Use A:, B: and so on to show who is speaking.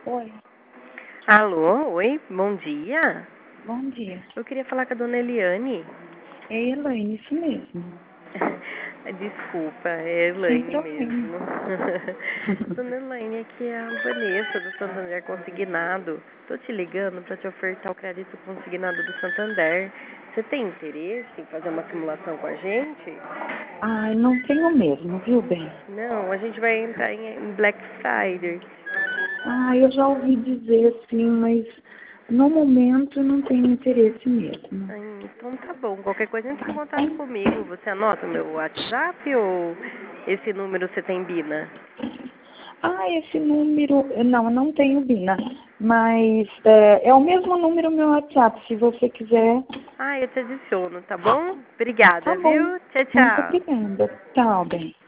A: Oi,
B: Alô, oi, bom dia.
A: bom dia.
B: Eu queria falar com a dona Eliane.
A: É Elaine, isso mesmo.
B: Desculpa, é
A: Sem
B: Elaine
A: problema.
B: mesmo. Dona Elaine, aqui é a Vanessa do Santander Consignado. Tô te ligando para te ofertar o crédito consignado do Santander. Você tem interesse em fazer uma simulação com a gente?
A: Ai, não tenho mesmo, viu, bem?
B: Não, a gente vai entrar em Black Friday.
A: Ah, eu já ouvi dizer sim, mas no momento não tenho interesse mesmo.
B: Ai, então tá bom. Qualquer coisa entre em contato comigo. Você anota o meu WhatsApp ou esse número você tem Bina?
A: Ah, esse número, não, eu não tenho Bina, mas é o mesmo número meu WhatsApp, se você quiser.
B: Ah, eu te adiciono, tá bom?
A: Tá
B: Obrigada,
A: bom.
B: viu? Tchau,
A: Muito
B: tchau.
A: obrigada. Tchau, bem.